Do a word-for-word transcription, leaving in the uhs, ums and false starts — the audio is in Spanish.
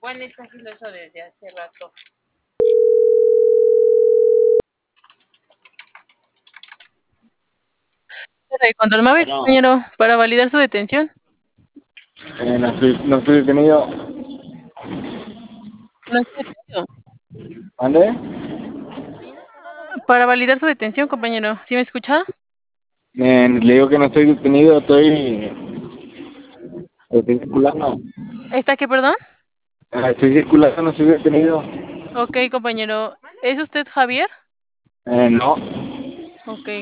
Juan está filoso desde hace rato. De control móvil, Bueno, compañero, para validar su detención. eh, no, estoy, no estoy detenido. No está detenido. ¿Ande? Para validar su detención, compañero. ¿Sí me escucha? Eh, le digo que no estoy detenido, estoy, estoy circulando. ¿Está qué, perdón? Ah, estoy circulando, no estoy detenido. Ok, compañero. ¿Es usted Javier? Eh, no. Ok.